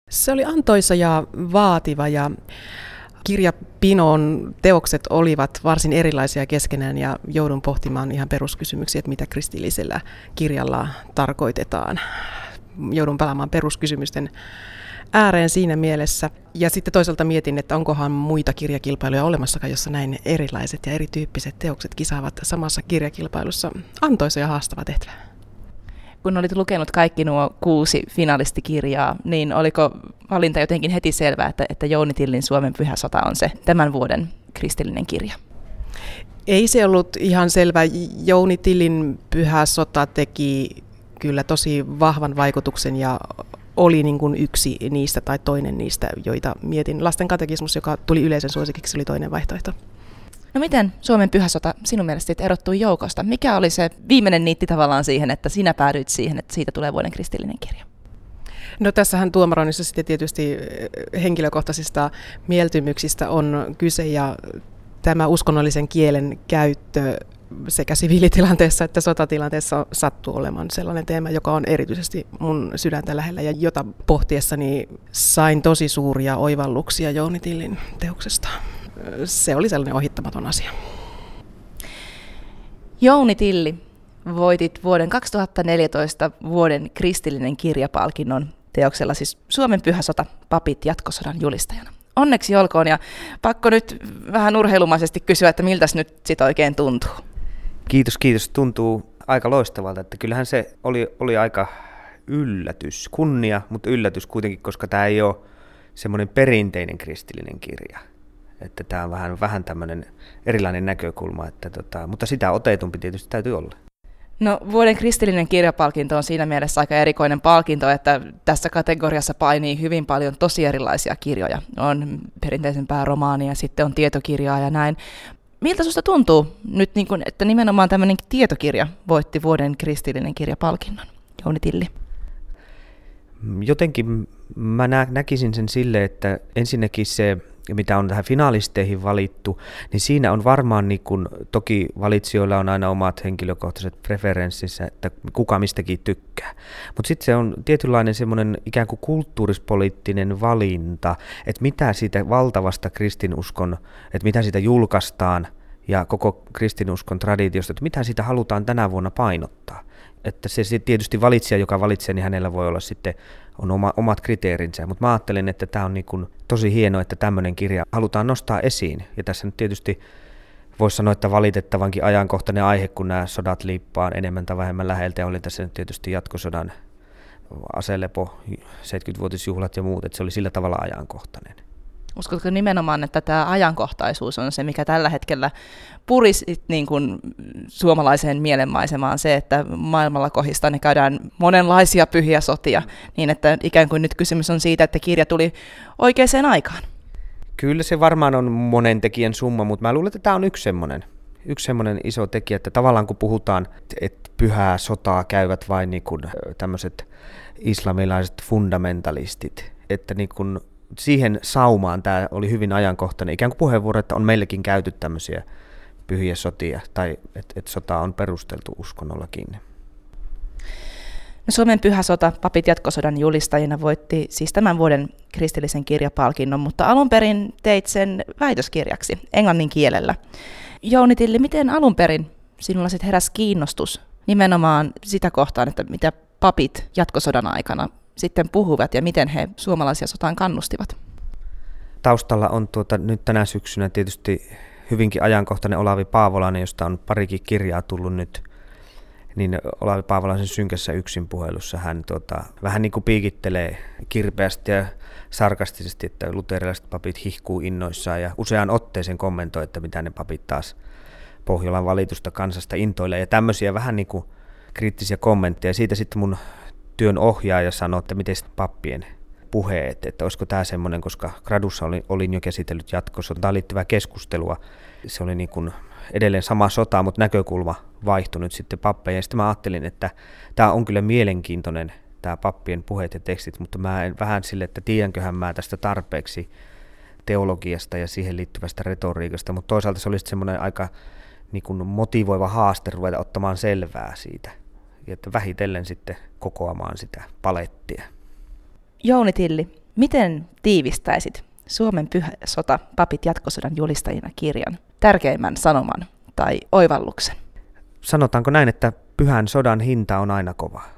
Se oli antoisa ja vaativa ja kirjapinon teokset olivat varsin erilaisia keskenään ja joudun pohtimaan ihan peruskysymyksiä, että mitä kristillisellä kirjalla tarkoitetaan. Joudun palaamaan peruskysymysten ääreen siinä mielessä. Ja sitten toisaalta mietin, että onkohan muita kirjakilpailuja olemassakaan, jossa näin erilaiset ja erityyppiset teokset kisaavat samassa kirjakilpailussa. Antoisa ja haastava tehtävä. Kun olit lukenut kaikki nuo 6 finalistikirjaa, niin oliko valinta jotenkin heti selvää, että Jouni Tillin Suomen pyhä sota on se tämän vuoden kristillinen kirja? Ei se ollut ihan selvä. Jouni Tillin pyhä sota teki kyllä tosi vahvan vaikutuksen ja oli niin kuin yksi niistä tai toinen niistä, joita mietin. Lasten katekismus, joka tuli yleisen suosikiksi, oli toinen vaihtoehto. No miten Suomen pyhä sota sinun mielestä erottui joukosta? Mikä oli se viimeinen niitti tavallaan siihen, että sinä päädyit siihen, että siitä tulee vuoden kristillinen kirja? No tässähän tuomaroinnissa sitten tietysti henkilökohtaisista mieltymyksistä on kyse ja tämä uskonnollisen kielen käyttö sekä siviilitilanteessa että sotatilanteessa sattuu olemaan sellainen teema, joka on erityisesti mun sydäntä lähellä ja jota pohtiessani sain tosi suuria oivalluksia Jouni Tillin teoksesta. Se oli sellainen ohittamaton asia. Jouni Tilli, voitit vuoden 2014 vuoden kristillinen kirjapalkinnon teoksella siis Suomen pyhä sota, papit jatkosodan julistajana. Onneksi olkoon ja pakko nyt vähän urheilumaisesti kysyä, että miltäs nyt sit oikein tuntuu? Kiitos. Tuntuu aika loistavalta, että kyllähän se oli aika yllätys, kunnia, mutta yllätys kuitenkin, koska tämä ei ole semmoinen perinteinen kristillinen kirja. Että tämä on vähän tämmöinen erilainen näkökulma, mutta sitä otetumpi tietysti täytyy olla. No vuoden kristillinen kirjapalkinto on siinä mielessä aika erikoinen palkinto, että tässä kategoriassa painii hyvin paljon tosi erilaisia kirjoja. On perinteisempää romaania, sitten on tietokirjaa ja näin. Miltä susta tuntuu nyt, että nimenomaan tämmöinen tietokirja voitti vuoden kristillinen kirjapalkinnon, Jouni Tilli? Jotenkin mä näkisin sen sille, että ensinnäkin se, mitä on tähän finaalisteihin valittu, niin siinä on varmaan, toki valitsijoilla on aina omat henkilökohtaiset preferenssinsä, että kuka mistäkin tykkää. Mutta sitten se on tietynlainen semmoinen ikään kuin kulttuurispoliittinen valinta, että mitä siitä valtavasta kristinuskon, että mitä siitä julkaistaan ja koko kristinuskon traditiosta, että mitä siitä halutaan tänä vuonna painottaa. Että se tietysti valitsija, joka valitsee, niin hänellä voi olla sitten omat kriteerinsä, mutta mä ajattelin, että tämä on tosi hienoa, että tämmöinen kirja halutaan nostaa esiin. Ja tässä nyt tietysti voisi sanoa, että valitettavankin ajankohtainen aihe, kun nämä sodat liippaan enemmän tai vähemmän läheltä, ja oli tässä nyt tietysti jatkosodan aselepo, 70-vuotisjuhlat ja muut, että se oli sillä tavalla ajankohtainen. Uskotko nimenomaan, että tämä ajankohtaisuus on se, mikä tällä hetkellä purisi suomalaiseen mielenmaisemaan, se, että maailmalla kohistaan ja käydään monenlaisia pyhiä sotia, niin että ikään kuin nyt kysymys on siitä, että kirja tuli oikeaan aikaan? Kyllä se varmaan on monen tekijän summa, mutta mä luulen, että tämä on yksi semmoinen iso tekijä, että tavallaan kun puhutaan, että pyhää sotaa käyvät vain tämmöiset islamilaiset fundamentalistit, että siihen saumaan tämä oli hyvin ajankohtainen, ikään kuin puheenvuoro, että on meillekin käyty tämmöisiä pyhiä sotia, tai että sota on perusteltu uskonnollakin. No Suomen pyhä sota, papit jatkosodan julistajina voitti siis tämän vuoden kristillisen kirjapalkinnon, mutta alun perin teit sen väitöskirjaksi englannin kielellä. Jouni Tilli, miten alun perin sinulla sitten heräsi kiinnostus nimenomaan sitä kohtaan, että mitä papit jatkosodan aikana sitten puhuvat ja miten he suomalaisia sotaan kannustivat? Taustalla on nyt tänä syksynä tietysti hyvinkin ajankohtainen Olavi Paavolainen, josta on parikin kirjaa tullut nyt. Niin Olavi Paavolaisen synkässä yksinpuhelussa hän vähän niin kuin piikittelee kirpeästi ja sarkastisesti, että luterilaiset papit hihkuu innoissaan ja useaan otteeseen kommentoi, että mitä ne papit taas Pohjolan valitusta kansasta intoilee ja tämmöisiä vähän niin kuin kriittisiä kommentteja. Siitä sitten mun työn ohjaaja sanoi, että miten pappien puheet, että olisiko tämä semmoinen, koska gradussa olin jo käsitellyt jatkosotaan liittyvää keskustelua. Se oli edelleen sama sota, mutta näkökulma vaihtui nyt sitten pappeihin. Ja sitten mä ajattelin, että tämä on kyllä mielenkiintoinen, tämä pappien puheet ja tekstit, mutta mä en vähän sille, että tiedänköhän mä tästä tarpeeksi teologiasta ja siihen liittyvästä retoriikasta, mutta toisaalta se oli sitten semmoinen aika motivoiva haaste ruveta ottamaan selvää siitä. Ja että vähitellen sitten kokoamaan sitä palettia. Jouni Tilli, Miten tiivistäisit Suomen pyhä sota, papit jatkosodan julistajina kirjan tärkeimmän sanoman tai oivalluksen? Sanotaanko näin, että pyhän sodan hinta on aina kova?